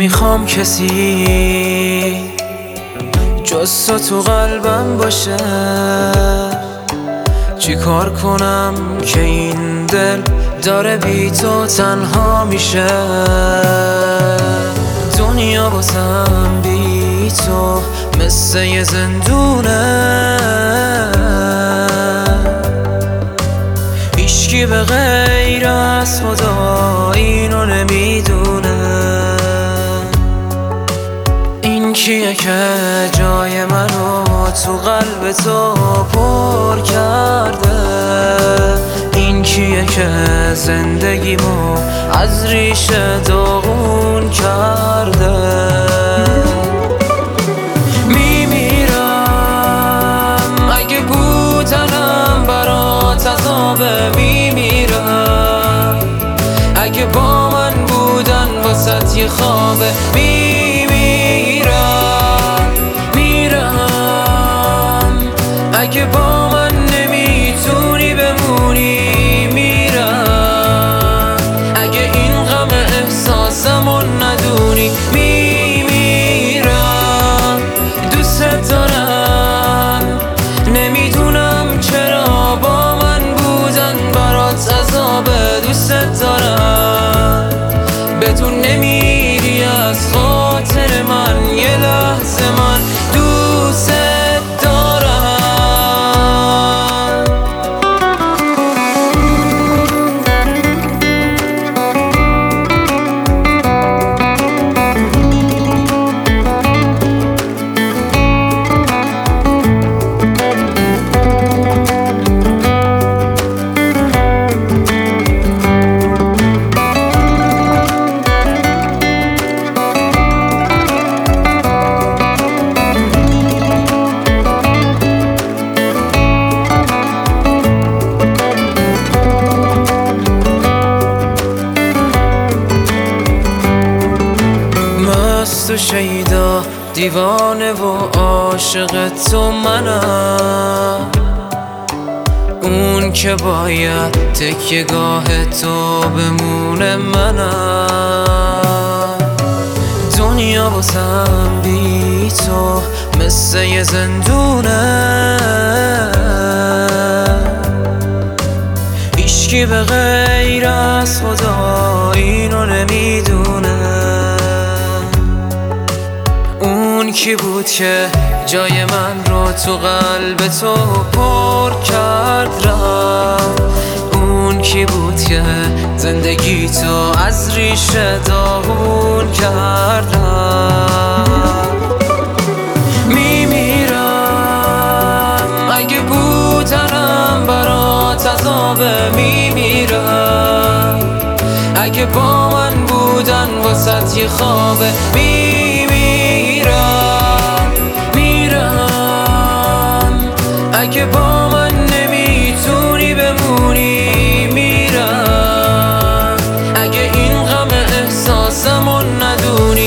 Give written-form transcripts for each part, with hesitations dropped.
نمیخوام کسی جز تو قلبم باشه. چی کار کنم که این دل داره بی تو تنها میشه؟ دنیا واسم بی تو مثل یه زندونه، هیچکی به غیر از خدا اینو نمیدونه. این کیه که جای منو تو قلب تو پر کرده؟ این کیه که زندگیمو از ریشه داغون کرده؟ میمیرم اگه بودنم برات عذابه، میمیرم اگه با من بودن واسه یه خوابه، اگه با من نمیتونی بمونی، میرم اگه این غم احساسمو ندونی، میمیرم دوست دارم. نمیدونم چرا با من بودن برات عذابه، دوست دارم بدون نمیری از خاطر من، یه لحظه من دوست تو شیدا، دیوانه و عاشق تو منم، اون که باید تکیه گاه تو بمونه منم. دنیا واسم بی تو مثل یه زندونه، هیچکی به غیر از خدا اینو نمیدونه. اون کی بود که جای من رو تو قلب تو پر کرد رفت؟ اون کی بود که زندگی تو از ریشه داغون کرد رفت؟ میمیرم اگه بودنم برات عذابه، میمیرم اگه با من بودن واسه یه خوابه، اگه با من نمیتونی بمونی، میرم اگه این غم احساسمو ندونی،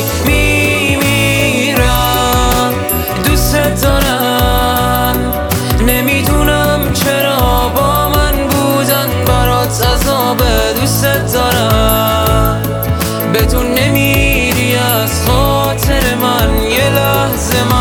میمیرم دوست دارم. نمیدونم چرا با من بودن برات عذابه، دوست دارم بدون نمیری از خاطر من، یه لحظه من